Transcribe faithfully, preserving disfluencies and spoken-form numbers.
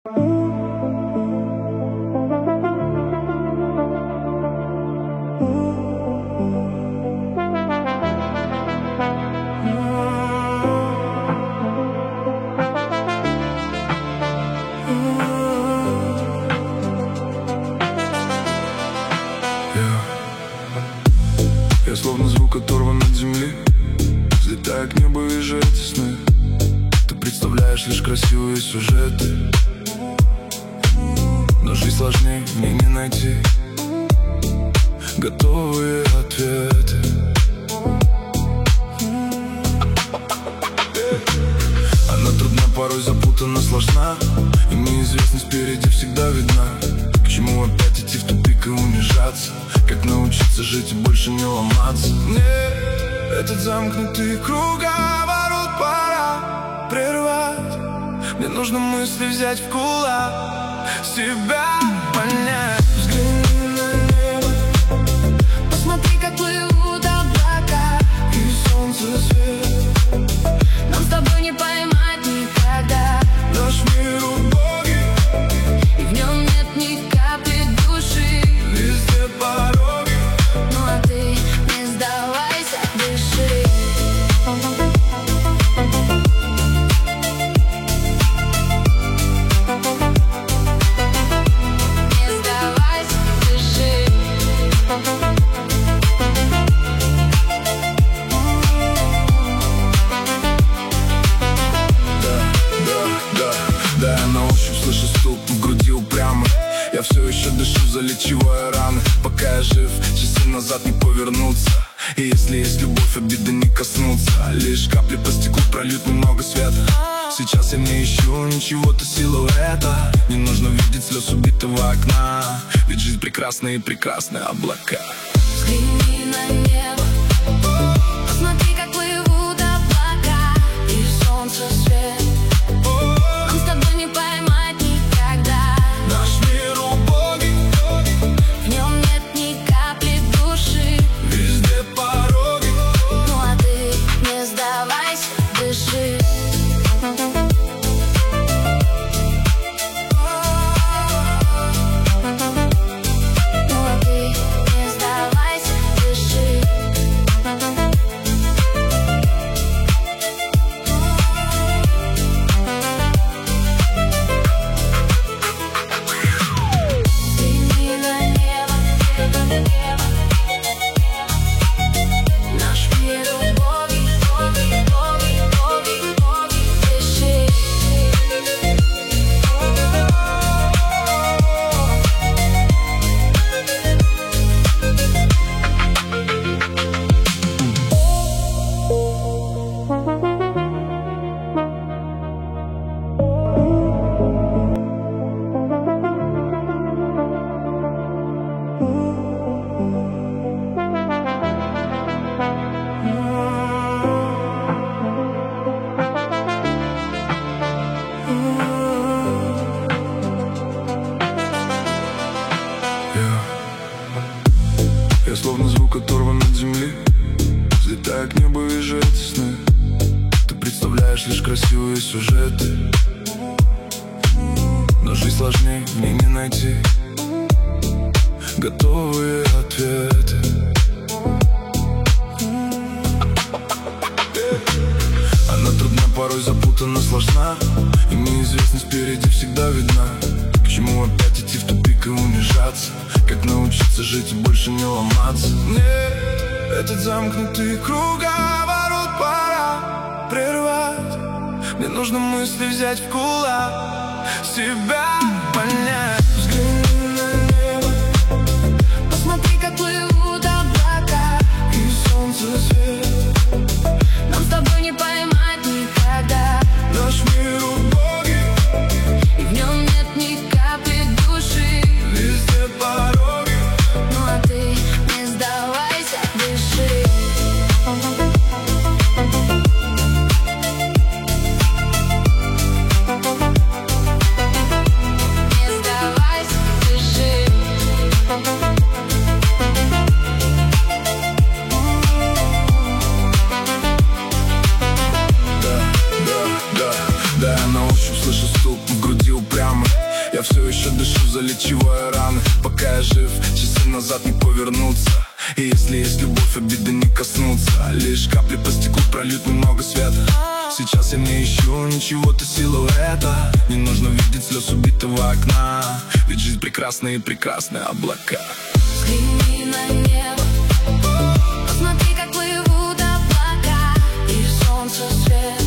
Я словно звук оторван от земли, взлетая к небу, вижу эти сны. Ты представляешь лишь красивые сюжеты, но жизнь сложнее, в ней не найти готовые ответы. Она трудна, порой запутана, сложна, и неизвестность впереди всегда видна. К чему опять идти в тупик и унижаться? Как научиться жить и больше не ломаться? Нет, этот замкнутый круговорот пора прервать. Мне нужно мысли взять в кулак, себя понять. Взгляни на небо, посмотри, как плывут облака и солнце свет. Нам с тобой не поймать никогда. Наш мир убогий, и в нем нет ни капли души. везде пороги. Ну а ты не сдавайся, дыши. Не сдавайся, дыши. Да, да, да, да, я на ощупь слышу стук в груди упрямый. Я все еще дышу, залечивая раны. Пока я жив, часы назад не повернуться. И если есть любовь, обиды не коснуться. Лишь капли по стеклу прольют немного света. Сейчас я не ищу ничего-то силуэта. Не нужно видеть слез убитого окна, ведь жизнь прекрасна и прекрасны облака. Взгляни на небо, посмотри, как плывут облака и солнце свет. Нам с тобой не поймать никогда. Наш мир убогий, В нем нет ни капли души. везде пороги. Ну а ты не сдавайся, дыши. Ну а ты не сдавайся, дыши. Взгляни на небо, наш мир убогий, убогий, убогий, убогий, убогий, дыши. Я, я словно звук оторван от земли, взлетая к небу, вижу эти сны. Ты представляешь лишь красивые сюжеты, но жизнь сложнее, в ней не найти готовые ответы. Она трудна, порой запутана, сложна, и неизвестность впереди всегда видна. К чему опять идти в тупик и унижаться? Как научиться жить и больше не ломаться? Нет, этот замкнутый круговорот пора прервать. Мне нужно мысли взять в кулак, себя понять. Взгляни на небо, Посмотри, как плывут облака и солнце свет. Нам с тобой не поймать никогда. Наш мир убогий, И в нем нет ни капли души. везде пороги. Ну а ты не сдавайся, дыши. Я все еще дышу, залечивая раны. Пока я жив, часы назад не повернуться. И если есть любовь, обиды не коснуться. Лишь капли по стеклу прольют немного света. Сейчас я не ищу ничего-то силуэта. Не нужно видеть слез убитого окна. Ведь жизнь прекрасна и прекрасны облака. Взгляни на небо, посмотри, как плывут облака. И солнце свет